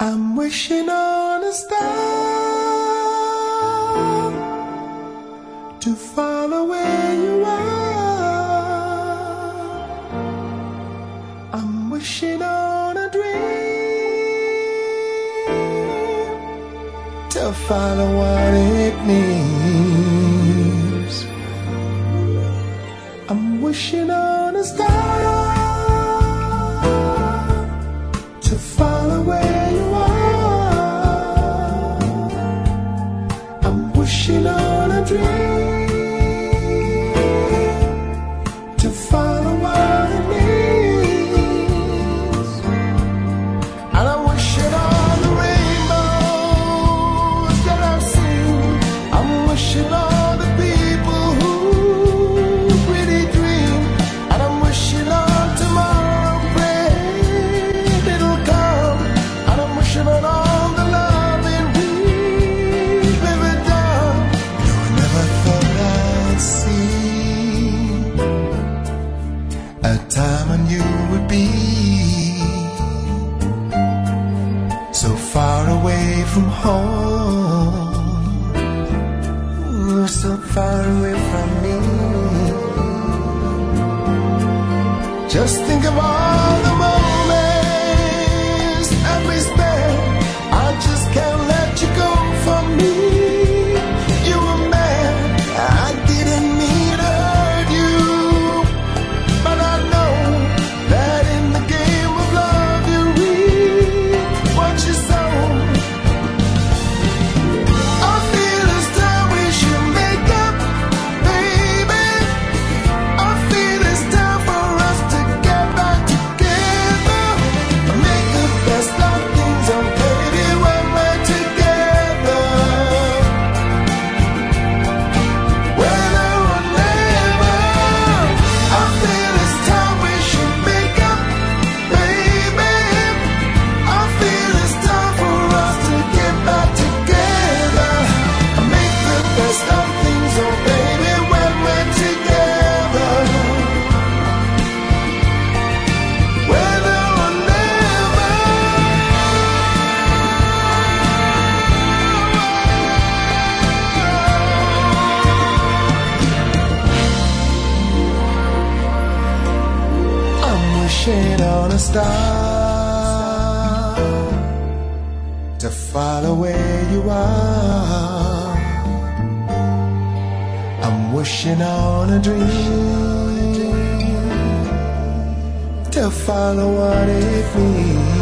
I'm wishing on a star to follow where you are. I'm wishing on a dream to follow what it means. I'm wishing on a star to follow where you are. I'm wishing on a dream to follow what it means. And I'm wishing on the rainbows that I've seen. I'm wishing on the people who really dream. And I'm wishing on tomorrow, praying it'll come. And I'm wishing on all the loving we've ever done. No, I never thought I'd see a time when you would be so far away from home, so far away from me. Just think of all the moments that we spent. I just can't let you go from me. You were mad, I didn't mean to hurt you, but I know that in the game of love you reap what you sow. I feel it's time we should make up, baby. I feel it's time for us to get back together. Make the best of things, oh baby, when we're together. Whether or never, I feel it's time we should make up, baby. I feel it's time for us to get back together. Make the best of things, oh baby, when we're together. Whether or never. I'm wishing on a star to follow where you are. I'm wishing on a dream to follow what it means.